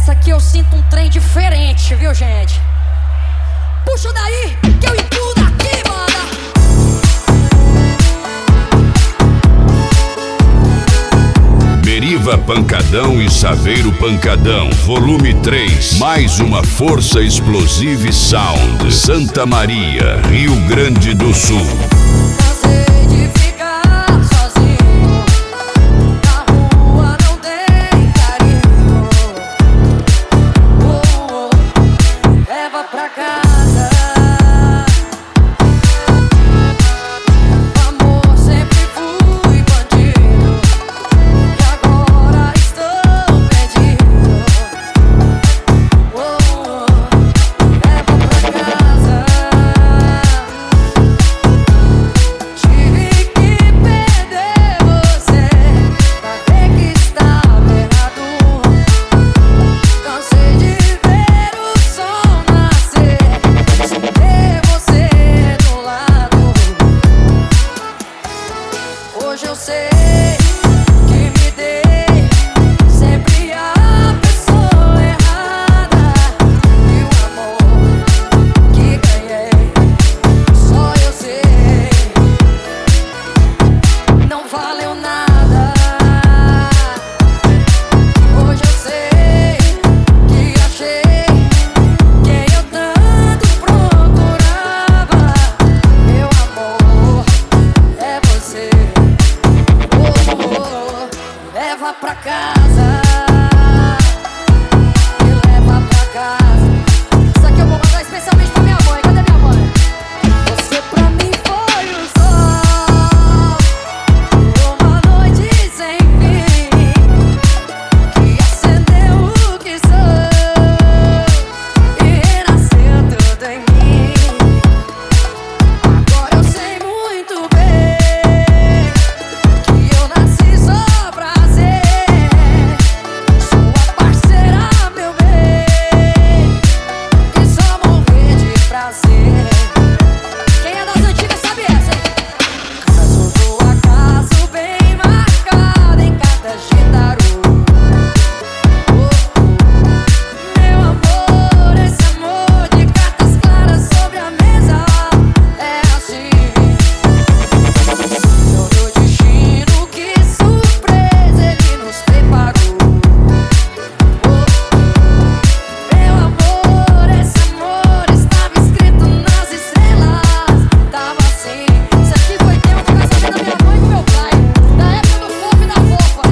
Essa aqui eu sinto um trem diferente, viu, gente? Puxa daí, que eu incluo aqui, mano. Beriva Pancadão e Saveiro Pancadão, volume 3. Mais uma força explosiva e sound. Santa Maria, Rio Grande do Sul. Cansei de ficar sozinho. Na rua não tem carinho. Leva pra casa. Amor, sempre fui bandido. E agora estou perdido. Leva pra casa. Tive que perder você pra ver que estava errado. Cansei de ver o sol nascer sem ter você do lado. Hoje eu sei que me dei sempre a pessoa errada. E o amor que ganhei, só eu sei, não valeu nada. Hoje eu sei que achei quem eu tanto procurava. Meu amor, é você. Leva pra casa. Me leva pra casa. Isso aqui eu vou mandar especialmente pra minha mãe. Cadê minha mãe? Você pra mim foi o sol, uma noite sem fim, que acendeu o que sou e renasceu tudo em mim. Agora eu sei muito bem que eu nasci só pra ser sua parceira, meu bem, e só morrer de prazer. Quem é das antigas sabe essa, hein? Caso do acaso bem marcado em cartas de tarô. Meu amor, esse amor de cartas claras sobre a mesa é assim. Todo destino, que surpresa ele nos preparou. Meu amor, esse amor estava escrito nas estrelas. Tava assim. Isso aqui foi tempo do casamento da minha mãe com meu pai, da época do fofo e da fofa.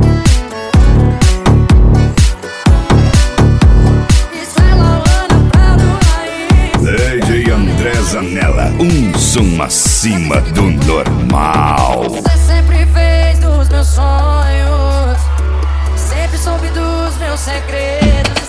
Isso é Lauana Prado Raiz. DJ André Zanella, um som acima do normal. Você sempre fez dos meus sonhos, sempre soube dos meus segredos.